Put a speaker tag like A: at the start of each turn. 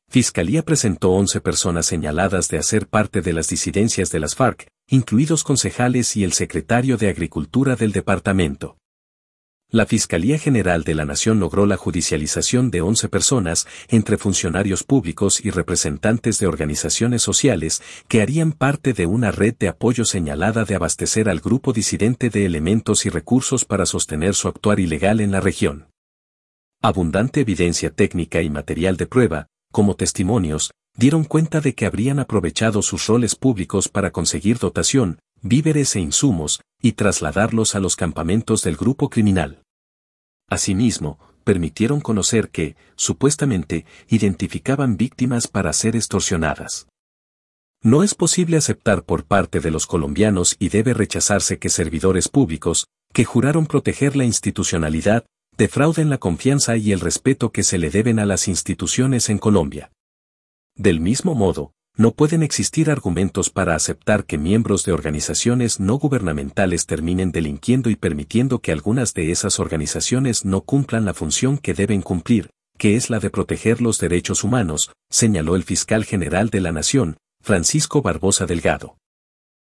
A: Fiscalía presentó 11 personas señaladas de hacer parte de las disidencias de las FARC, incluidos concejales y el secretario de Agricultura del departamento. La Fiscalía General de la Nación logró la judicialización de 11 personas, entre funcionarios públicos y representantes de organizaciones sociales, que harían parte de una red de apoyo señalada de abastecer al grupo disidente de elementos y recursos para sostener su actuar ilegal en la región. Abundante evidencia técnica y material de prueba, como testimonios, dieron cuenta de que habrían aprovechado sus roles públicos para conseguir dotación, víveres e insumos, y trasladarlos a los campamentos del grupo criminal. Asimismo, permitieron conocer que, supuestamente, identificaban víctimas para ser extorsionadas. No es posible aceptar por parte de los colombianos y debe rechazarse que servidores públicos, que juraron proteger la institucionalidad, defrauden la confianza y el respeto que se le deben a las instituciones en Colombia. Del mismo modo, no pueden existir argumentos para aceptar que miembros de organizaciones no gubernamentales terminen delinquiendo y permitiendo que algunas de esas organizaciones no cumplan la función que deben cumplir, que es la de proteger los derechos humanos, señaló el fiscal general de la Nación, Francisco Barbosa Delgado.